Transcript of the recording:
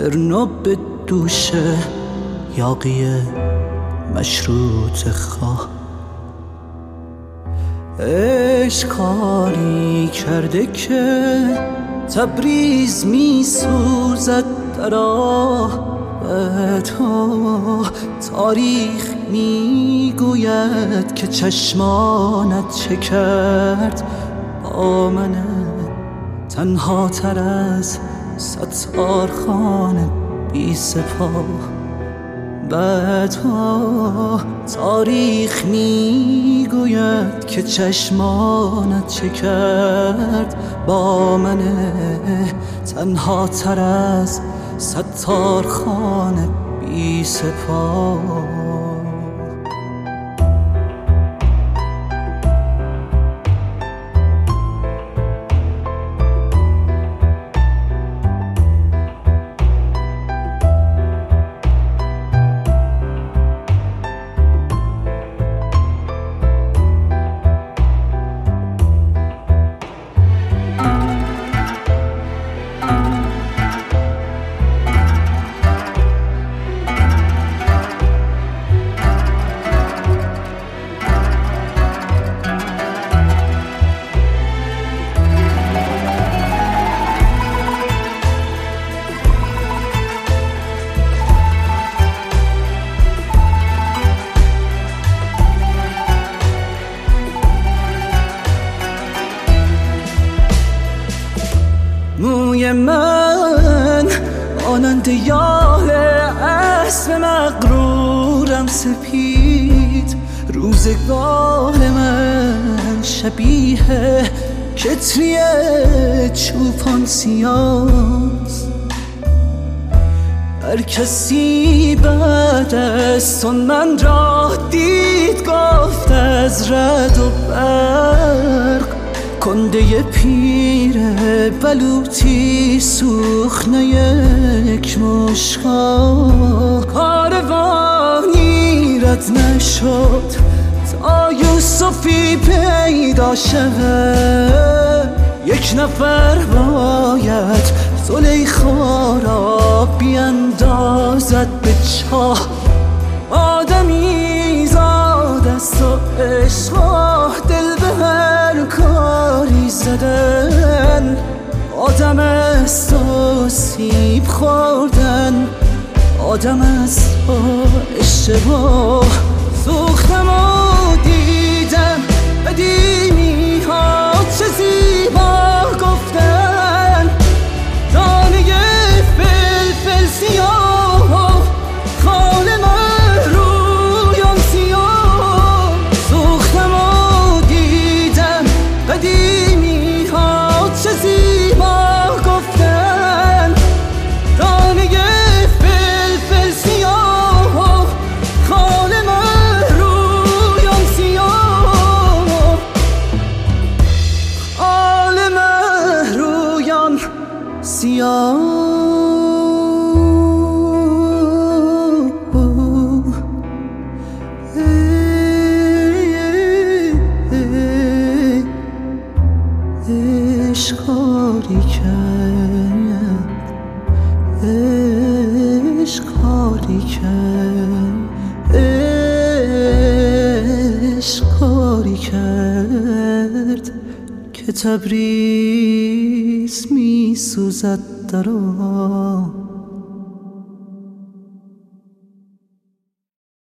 ترنا به دوش یاقی مشروط خواه. عشق کاری کرده که تبریز می سوزد در آهتها. تاریخ می گوید که چشمانت چه کرد با من تنها تر از ستارخان بی سپاه. بعدها تاریخ می گوید که چشمانت چه کرد با من تنها تر از ستارخان بی سپاه. موی من مانند یال اسب مغرورم سپید. روزگار من شبیه کتری چوپان سیاست. هر کسی بعد از تو من را دید گفت از رعد و برق. کنده پیر بلوطی سوخنه یک مشکا. کاروانی رد نشد تا یوسفی پیدا شود. یک نفر باید زلیخا را بیندازد به چاه. آدمی زاد است و عشق دل به هر کاری زدن. آدم است و سیب خوردن، آدم است و اشتباه. سوختم و دیدم قدیمی ها چه زیبا گفتن. دانه فلفل سیاه خال من رویان سیاه. سوختم و دیدم قدیمی ها چه زیبا گفتن. دانه فلفل سیاه خال من رویان سیاه. خال من رویان سیاه. عشق کاری کرد، عشق کاری کرد، عشق کاری کرد که تبریز می سوزد در